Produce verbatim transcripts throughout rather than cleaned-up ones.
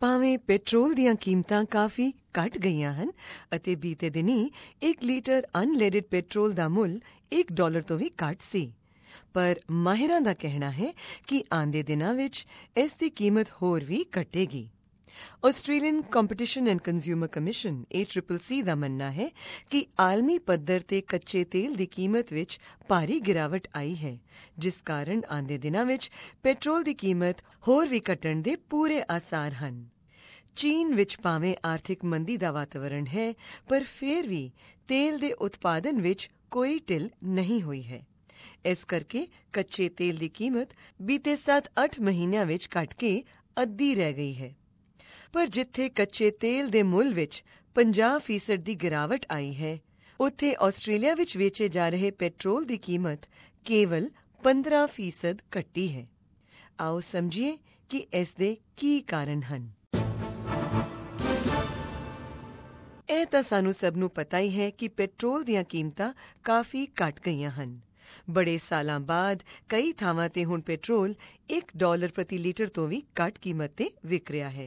ਭਾਵੇਂ ਪੈਟਰੋਲ ਦੀਆਂ ਕੀਮਤਾਂ ਕਾਫੀ ਘਟ ਗਈਆਂ ਹਨ ਅਤੇ ਬੀਤੇ ਦਿਨੀ ਇੱਕ ਲੀਟਰ ਅਨਲੇਡਡ ਪੈਟਰੋਲ ਦਾ ਮੁੱਲ ਇੱਕ ਡਾਲਰ ਤੋਂ ਵੀ ਘੱਟ ਸੀ, ਪਰ ਮਾਹਿਰਾਂ ਦਾ ਕਹਿਣਾ ਹੈ ਕਿ ਆਉਂਦੇ ਦਿਨਾਂ ਵਿੱਚ ਇਸ ਦੀ ਕੀਮਤ ਹੋਰ ਵੀ ਘਟੇਗੀ। Australian competition and consumer commission A triple C ਦਾ ਮੰਨਣਾ ਹੈ ਕਿ ਆਲਮੀ ਪੱਧਰ ਤੇ ਕੱਚੇ ਤੇਲ ਦੀ ਕੀਮਤ ਵਿੱਚ ਭਾਰੀ ਗਿਰਾਵਟ ਆਈ ਹੈ, ਜਿਸ ਕਾਰਨ ਆਉਂਦੇ ਦਿਨਾਂ ਵਿੱਚ ਪੈਟਰੋਲ ਦੀ ਕੀਮਤ ਹੋਰ ਵੀ ਘਟਣ ਦੇ ਪੂਰੇ ਆਸਾਰ ਹਨ। ਚੀਨ ਵਿੱਚ ਭਾਵੇਂ ਆਰਥਿਕ ਮੰਦੀ ਦਾ ਵਾਤਾਵਰਣ ਹੈ, ਪਰ ਫਿਰ ਵੀ ਤੇਲ ਦੇ ਉਤਪਾਦਨ ਵਿੱਚ ਕੋਈ ਢਿੱਲ ਨਹੀਂ ਹੋਈ ਹੈ। ਇਸ ਕਰਕੇ ਕੱਚੇ ਤੇਲ ਦੀ ਕੀਮਤ ਬੀਤੇ ਸੱਤ ਅੱਠ ਮਹੀਨਿਆਂ ਵਿੱਚ ਘਟ ਕੇ ਅੱਧੀ ਰਹਿ ਗਈ ਹੈ। ਪਰ ਜਿੱਥੇ ਕੱਚੇ ਤੇਲ ਦੇ ਮੁੱਲ ਵਿੱਚ ਪੰਜਾਹ ਫੀਸਦ ਦੀ ਗਿਰਾਵਟ ਆਈ ਹੈ, ਉੱਥੇ ਆਸਟ੍ਰੇਲੀਆ ਵਿੱਚ ਵੇਚੇ ਜਾ ਰਹੇ ਪੈਟਰੋਲ ਦੀ ਕੀਮਤ ਕੇਵਲ ਪੰਦਰਾਂ ਫੀਸਦ ਘਟੀ ਹੈ। ਆਓ ਸਮਝੀਏ ਕਿ ਇਸ ਦੇ ਕੀ ਕਾਰਨ ਹਨ। ਇਹ ਤਾਂ ਸਾਨੂੰ ਸਭ ਨੂੰ ਪਤਾ ਹੀ ਹੈ ਕਿ ਪੈਟਰੋਲ ਦੀਆਂ ਕੀਮਤਾਂ ਕਾਫੀ ਘਟ ਗਈਆਂ ਹਨ। ਬੜੇ ਸਾਲਾਂ ਬਾਅਦ ਕਈ ਥਾਵਾਂ ਤੇ ਹੁਣ ਪੈਟਰੋਲ ਇੱਕ ਡਾਲਰ ਪ੍ਰਤੀ ਲੀਟਰ ਤੋਂ ਵੀ ਘੱਟ ਕੀਮਤ ਤੇ ਵਿਕ ਰਿਹਾ ਹੈ।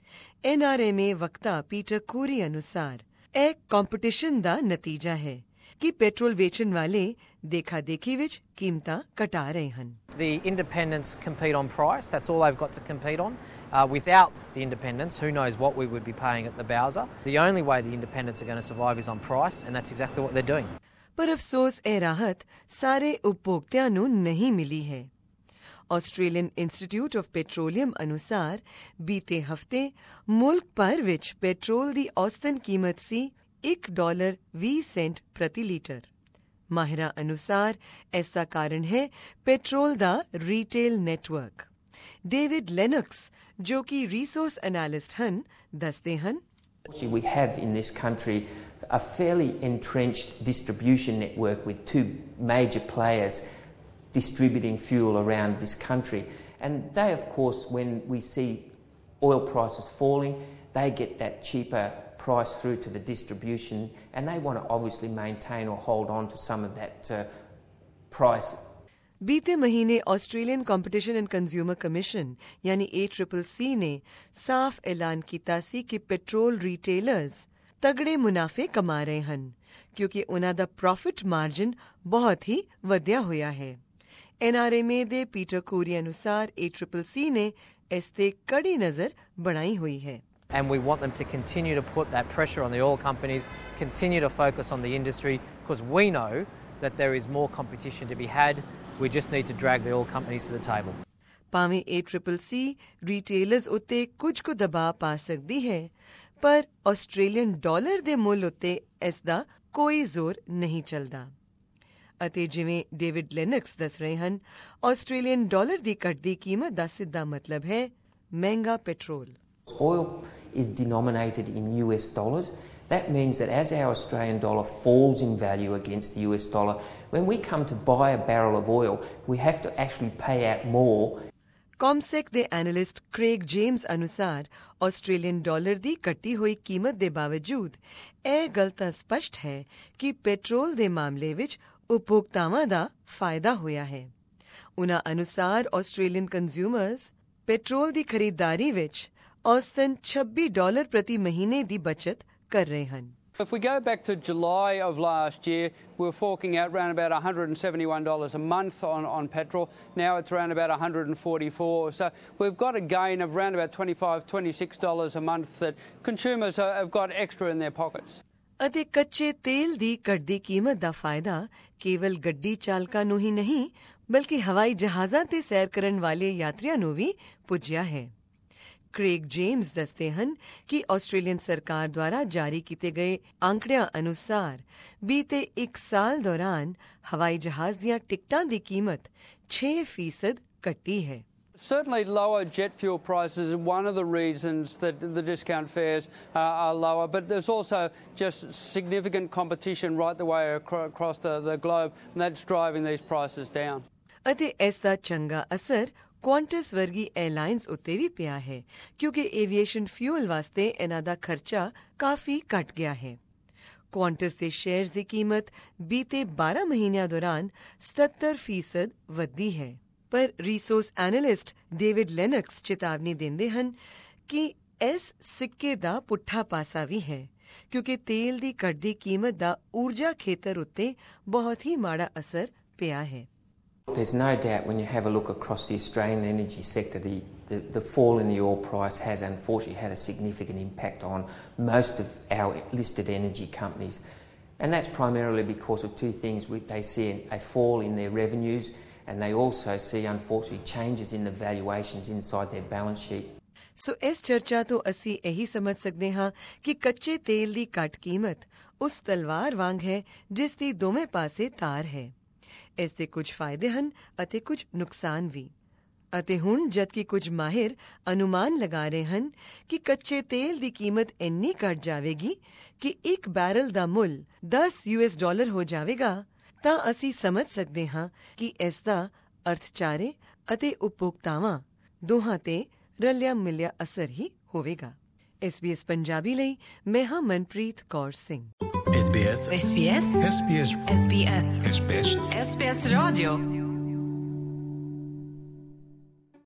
ਐਨ ਆਰ ਐਮ ਏ ਵਕਤਾ ਪੀਟਰ ਕੂਰੀ ਅਨੁਸਾਰ ਇਹ ਕੰਪੀਟੀਸ਼ਨ ਦਾ ਨਤੀਜਾ ਹੈ ਕਿ ਪੈਟਰੋਲ ਵੇਚਣ ਵਾਲੇ ਦੇਖਾ ਦੇਖੀ ਵਿੱਚ ਕੀਮਤਾਂ ਘਟਾ ਰਹੇ ਹਨ। The independents compete on price. That's all they've got to compete on. Uh, without the independents, who knows what we would be paying at the bowser. The only way the independents are going to survive is on price, and that's exactly what they're doing. ਪਰ ਅਫਸੋਸ ਇਹ ਰਾਹਤ ਸਾਰੇ ਉਪਭੋਗਤਿਆਂ ਨੂੰ ਨਹੀਂ ਮਿਲੀ ਹੈ। Australian institute of petroleum ਅਨੁਸਾਰ ਬੀਤੇ ਹਫ਼ਤੇ ਮੁਲਕ ਭਰ ਵਿੱਚ ਪੈਟਰੋਲ ਦੀ ਔਸਤਨ ਕੀਮਤ ਸੀ ਇੱਕ ਡਾਲਰ ਵੀਹ ਸੈਂਟ ਪ੍ਰਤੀ ਲੀਟਰ। ਮਾਹਿਰਾਂ ਅਨੁਸਾਰ ਇਸ ਦਾ ਕਾਰਨ ਹੈ ਪੈਟਰੋਲ ਦਾ ਰੀਟੇਲ ਨੈਟਵਰਕ। ਡੇਵਿਡ ਲੈਨਕਸ, ਜੋ ਕਿ ਰਿਸੋਰਸ ਐਨਾਲਿਸਟ ਹਨ, ਦੱਸਦੇ ਹਨ, We have in this country a fairly entrenched distribution network with two major players distributing fuel around this country. And they, of course, when we see oil prices falling, they get that cheaper price through to the distribution, and they want to obviously maintain or hold on to some of that uh, price. बीते महीने Australian competition and consumer commission यानी A triple C ने साफ ऐलान ਕੀਤਾ ਸੀ ਕਿ petrol ਰੀਟੇਲਰਸ ਤਗੜੇ ਮੁਨਾਫੇ ਕਮਾ ਰਹੇ ਹਨ, ਕਿਉਂਕਿ ਉਹਨਾਂ ਦਾ ਪ੍ਰੋਫਿਟ ਮਾਰਜਨ ਬਹੁਤ ਹੀ ਵਧਿਆ ਹੋਇਆ ਹੈ। ਐਨ ਆਰ ਐਮ ਏ ਦੇ ਪੀਟਰ ਕੂਰੀ ਅਨੁਸਾਰ ਏ ਟ੍ਰਿਪਲ ਸੀ ਨੇ ਇਸ ਤੇ ਕੜੀ ਨਜ਼ਰ ਬਣਾਈ ਹੋਈ ਹੈ। And we want them to continue to put that pressure on the oil companies, continue to focus on the industry, because we know that there is more competition to be had. We just need to drag the oil companies to the table. ਭਾਵੇਂ ਏ triple ਸੀ ਰੀਟੇਲਰਸ ਉੱਤੇ ਕੁਝ ਕੁ ਦਬਾਅ ਪਾ ਸਕਦੀ ਹੈ, ਪਰ Australian dollar ਦੇ ਮੁੱਲ ਉੱਤੇ ਇਸ ਦਾ ਕੋਈ ਜ਼ੋਰ ਨਹੀਂ ਚੱਲਦਾ। ਅਤੇ ਜਿਵੇਂ ਡੇਵਿਡ ਲੈਨਕਸ ਦੱਸ ਰਹੇ ਹਨ, ਆਸਟ੍ਰੇਲੀਅਨ ਡਾਲਰ ਦੀ ਘਟਦੀ ਕੀਮਤ ਦਾ ਸਿੱਧਾ ਮਤਲਬ ਹੈ ਮਹਿੰਗਾ petrol. Oil is denominated in U S dollars. That means that as our Australian dollar falls in value against the U S dollar, when we come to buy a barrel of oil, we have to actually pay out more. CommSec ਦੇ analyst Craig James ਅਨੁਸਾਰ Australian dollar ਦੀ ਘਟੀ ਹੋਈ ਕੀਮਤ ਦੇ ਬਾਵਜੂਦ ਇਹ ਗੱਲ ਤਾਂ ਸਪਸ਼ਟ ਹੈ ਕਿ ਪੈਟਰੋਲ ਦੇ ਮਾਮਲੇ ਵਿੱਚ ਉਪਭੋਗਤਾਵਾਂ ਦਾ ਫਾਇਦਾ ਹੋਇਆ ਹੈ। ਉਨ੍ਹਾਂ ਅਨੁਸਾਰ ਆਸਟ੍ਰੇਲੀਅਨ ਕੰਜ਼ਿਊਮਰਸ ਪੈਟਰੋਲ ਦੀ ਖਰੀਦਦਾਰੀ ਵਿੱਚ ਔਸਤਨ ਛੱਬੀ ਡਾਲਰ ਪ੍ਰਤੀ ਮਹੀਨੇ ਦੀ ਬਚਤ ਕਰ ਰਹੇ ਹਨ। If we go back to July of last year, we were forking out around about one hundred seventy-one dollars a month on, on petrol. Now it's around about one hundred forty-four. So we've got a gain of around about twenty-five, twenty-six dollars a month that consumers have got extra in their pockets. ਅਤੇ ਕੱਚੇ ਤੇਲ ਦੀ ਘਟਦੀ ਕੀਮਤ ਦਾ ਫਾਇਦਾ ਕੇਵਲ ਗੱਡੀ ਚਾਲਕਾਂ ਨੂੰ ਹੀ ਨਹੀਂ, ਬਲਕਿ ਹਵਾਈ ਜਹਾਜ਼ਾਂ ਤੇ ਸੈਰ ਕਰਨ ਵਾਲੇ ਯਾਤਰੀਆਂ ਨੂੰ ਵੀ ਪੁੱਜਿਆ ਹੈ। ਕ੍ਰੇਗ ਜੇਮਸ ਦੱਸਦੇ ਹਨ ਕਿ ਆਸਟ੍ਰੇਲੀਅਨ ਸਰਕਾਰ ਦੁਆਰਾ ਜਾਰੀ ਕੀਤੇ ਗਏ ਅੰਕੜਿਆਂ ਅਨੁਸਾਰ ਬੀਤੇ ਇੱਕ ਸਾਲ ਦੌਰਾਨ ਹਵਾਈ ਜਹਾਜ਼ ਦੀਆਂ ਟਿਕਟਾਂ ਦੀ ਕੀਮਤ ਛੇ ਫੀਸਦ ਘਟੀ ਹੈ। Certainly lower jet fuel prices is one of the reasons that the discount fares uh, are lower, but there's also just significant competition right the way across the, the globe, and that's driving these prices down. ਅਤੇ ਇਸ ਦਾ ਚੰਗਾ ਅਸਰ Qantas ਵਰਗੀ airlines ਉੱਤੇ ਵੀ ਪਿਆ ਹੈ, ਕਿਉਂਕਿ aviation fuel ਵਾਸਤੇ ਇਹਨਾਂ ਦਾ ਖਰਚਾ ਕਾਫੀ ਘਟ ਗਿਆ ਹੈ। ਕੁਆਂਟਸ ਦੇ ਸ਼ੇਅਰਸ ਦੀ ਕੀਮਤ ਬੀਤੇ ਬਾਰਾਂ ਮਹੀਨਿਆਂ ਦੌਰਾਨ ਸਤੱਤਰ ਫੀਸਦ ਵਧੀ ਹੈ। ਪਰ ਰਿਸੋਰਸ ਐਨਾਲਿਸਟ ਡੇਵਿਡ ਲੈਨਕਸ ਚੇਤਾਵਨੀ ਦਿੰਦੇ ਹਨ ਕਿ ਇਸ ਸਿੱਕੇ ਦਾ ਪੁੱਠਾ ਪਾਸਾ ਵੀ ਹੈ, ਕਿਉਂਕਿ ਤੇਲ ਦੀ ਘਟਦੀ ਕੀਮਤ ਦਾ ਊਰਜਾ ਖੇਤਰ ਉੱਤੇ ਬਹੁਤ ਹੀ ਮਾੜਾ ਅਸਰ ਪਿਆ ਹੈ। There's no doubt when you have a look across the Australian energy sector, the, the, the fall in the oil price has unfortunately had a significant impact on most of our listed energy companies. And that's primarily because of two things. They see a fall in their revenues, and they also see, unfortunately, changes in the valuations inside their balance sheet. ਸੋ ਇਸ ਚਰਚਾ ਤੋਂ ਅਸੀਂ ਇਹੀ ਸਮਝ ਸਕਦੇ ਹਾਂ ਕਿ ਕੱਚੇ ਤੇਲ ਦੀ ਘੱਟ ਕੀਮਤ ਉਸ ਤਲਵਾਰ ਵਾਂਗ ਹੈ ਜਿਸ ਦੀ ਦੋਵੇਂ ਪਾਸੇ ਤਾਰ ਹੈ। ਇਸ ਦੇ ਕੁਝ ਫਾਇਦੇ ਹਨ ਅਤੇ ਕੁਝ ਨੁਕਸਾਨ ਵੀ। ਅਤੇ ਹੁਣ ਜਦਕਿ ਕੁਝ ਮਾਹਿਰ ਅਨੁਮਾਨ ਲਗਾ ਰਹੇ ਹਨ ਕਿ ਕੱਚੇ ਤੇਲ ਦੀ ਕੀਮਤ ਇੰਨੀ ਘਟ ਜਾਵੇਗੀ ਕਿ ਇੱਕ ਬੈਰਲ ਦਾ ਮੁੱਲ ਦਸ ਯੂ ਐਸ ਡਾਲਰ ਹੋ ਜਾਵੇਗਾ, ਤਾਂ ਅਸੀਂ ਸਮਝ ਸਕਦੇ ਹਾਂ ਕਿ ਇਸ ਦਾ ਅਰਥਚਾਰੇ ਅਤੇ ਉਪਭੋਗਤਾਵਾਂ ਦੋਹਾਂ ਤੇ ਰਲਿਆ ਮਿਲਿਆ ਅਸਰ ਹੀ ਹੋਵੇਗਾ। ਐਸ ਬੀ ਐਸ ਪੰਜਾਬੀ ਲਈ ਮੈਂ ਹਾਂ Manpreet Kaur Singh. S B S S B S S B S S B S S B S Radio